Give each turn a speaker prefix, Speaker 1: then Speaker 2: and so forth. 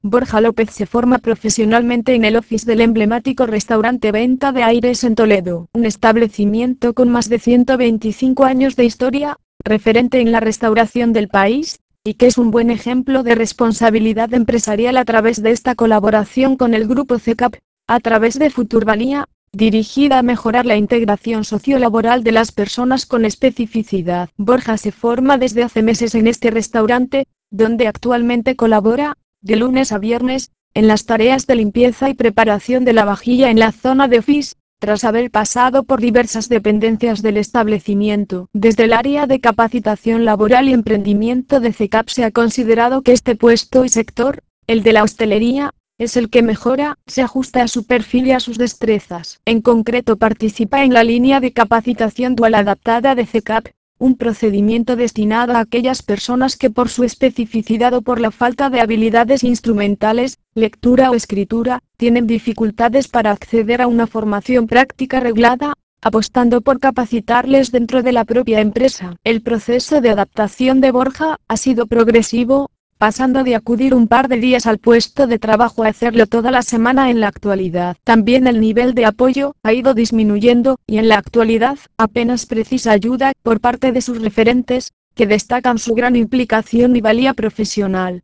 Speaker 1: Borja López se forma profesionalmente en el office del emblemático restaurante Venta de Aires en Toledo, un establecimiento con más de 125 años de historia, referente en la restauración del país, y que es un buen ejemplo de responsabilidad empresarial a través de esta colaboración con el grupo CECAP, a través de Futurvalía, dirigida a mejorar la integración sociolaboral de las personas con especificidad. Borja se forma desde hace meses en este restaurante, donde actualmente colabora, de lunes a viernes, en las tareas de limpieza y preparación de la vajilla en la zona de office, tras haber pasado por diversas dependencias del establecimiento. Desde el área de capacitación laboral y emprendimiento de CECAP se ha considerado que este puesto y sector, el de la hostelería, es el que mejora, se ajusta a su perfil y a sus destrezas. En concreto participa en la línea de capacitación dual adaptada de CECAP, un procedimiento destinado a aquellas personas que por su especificidad o por la falta de habilidades instrumentales, lectura o escritura, tienen dificultades para acceder a una formación práctica reglada, apostando por capacitarles dentro de la propia empresa. El proceso de adaptación de Borja ha sido progresivo, pasando de acudir un par de días al puesto de trabajo a hacerlo toda la semana en la actualidad. También el nivel de apoyo ha ido disminuyendo y en la actualidad apenas precisa ayuda por parte de sus referentes, que destacan su gran implicación y valía profesional.